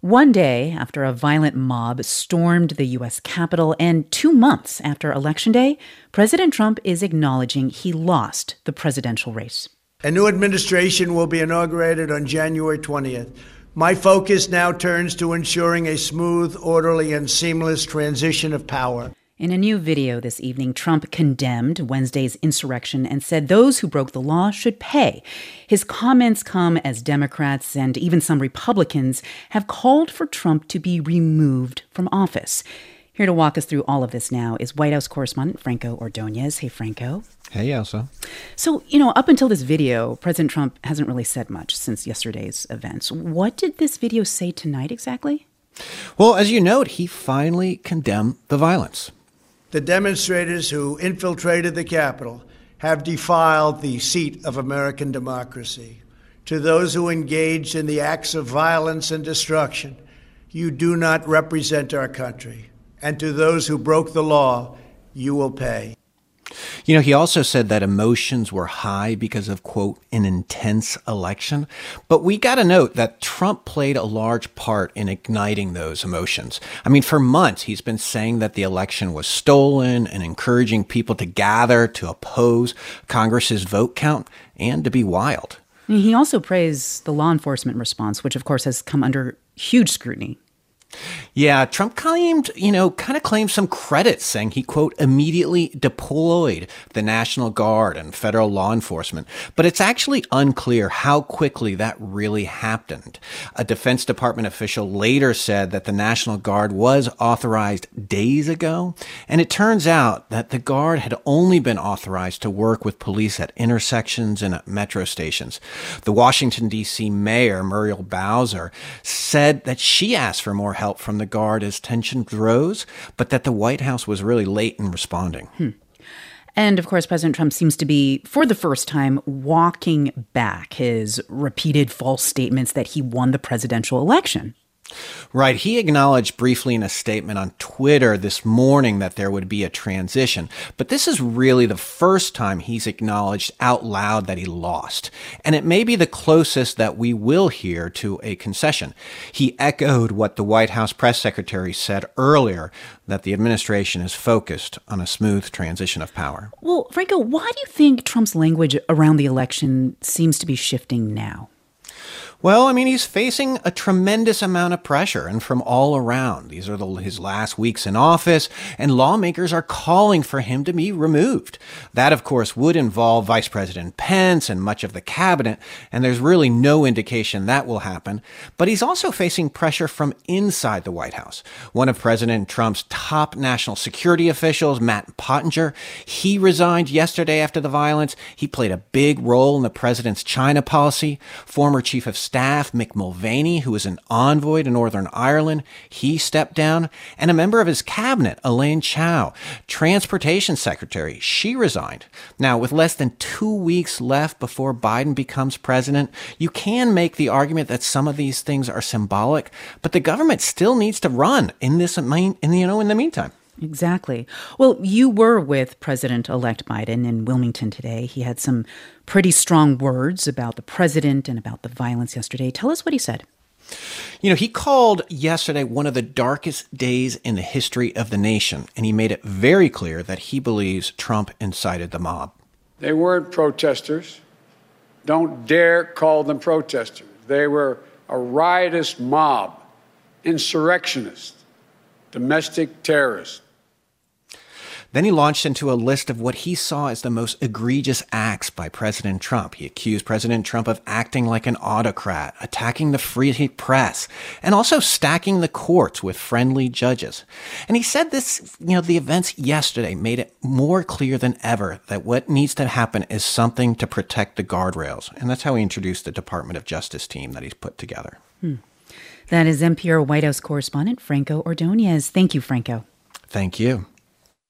One day after a violent mob stormed the U.S. Capitol and 2 months after Election Day, President Trump is acknowledging he lost the presidential race. A new administration will be inaugurated on January 20th. My focus now turns to ensuring a smooth, orderly, and seamless transition of power. In a new video this evening, Trump condemned Wednesday's insurrection and said those who broke the law should pay. His comments come as Democrats and even some Republicans have called for Trump to be removed from office. Here to walk us through all of this now is White House correspondent Franco Ordonez. Hey, Franco. Hey, Elsa. So, up until this video, President Trump hasn't really said much since yesterday's events. What did this video say tonight exactly? Well, as you note, he finally condemned the violence. The demonstrators who infiltrated the Capitol have defiled the seat of American democracy. To those who engaged in the acts of violence and destruction, you do not represent our country. And to those who broke the law, you will pay. He also said that emotions were high because of, quote, an intense election. But we got to note that Trump played a large part in igniting those emotions. For months, he's been saying that the election was stolen and encouraging people to gather to oppose Congress's vote count and to be wild. He also praised the law enforcement response, which, of course, has come under huge scrutiny. Yeah, Trump claimed some credit, saying he, quote, immediately deployed the National Guard and federal law enforcement. But it's actually unclear how quickly that really happened. A Defense Department official later said that the National Guard was authorized days ago. And it turns out that the Guard had only been authorized to work with police at intersections and at metro stations. The Washington, D.C. mayor, Muriel Bowser, said that she asked for more help from the Guard as tensions rose, but that the White House was really late in responding. And, of course, President Trump seems to be, for the first time, walking back his repeated false statements that he won the presidential election. Right. He acknowledged briefly in a statement on Twitter this morning that there would be a transition. But this is really the first time he's acknowledged out loud that he lost. And it may be the closest that we will hear to a concession. He echoed what the White House press secretary said earlier, that the administration is focused on a smooth transition of power. Well, Franco, why do you think Trump's language around the election seems to be shifting now? Well, he's facing a tremendous amount of pressure and from all around. These are his last weeks in office, and lawmakers are calling for him to be removed. That, of course, would involve Vice President Pence and much of the cabinet, and there's really no indication that will happen. But he's also facing pressure from inside the White House. One of President Trump's top national security officials, Matt Pottinger, he resigned yesterday after the violence. He played a big role in the president's China policy. Former Chief of Staff Mick Mulvaney, who was an envoy to Northern Ireland, he stepped down. And a member of his cabinet, Elaine Chao, Transportation Secretary, she resigned. Now, with less than 2 weeks left before Biden becomes president, you can make the argument that some of these things are symbolic, but the government still needs to run in the meantime. Exactly. Well, you were with President-elect Biden in Wilmington today. He had some pretty strong words about the president and about the violence yesterday. Tell us what he said. He called yesterday one of the darkest days in the history of the nation, and he made it very clear that he believes Trump incited the mob. They weren't protesters. Don't dare call them protesters. They were a riotous mob, insurrectionists, domestic terrorists. Then he launched into a list of what he saw as the most egregious acts by President Trump. He accused President Trump of acting like an autocrat, attacking the free press, and also stacking the courts with friendly judges. And he said this, the events yesterday made it more clear than ever that what needs to happen is something to protect the guardrails. And that's how he introduced the Department of Justice team that he's put together. That is NPR White House correspondent Franco Ordonez. Thank you, Franco. Thank you.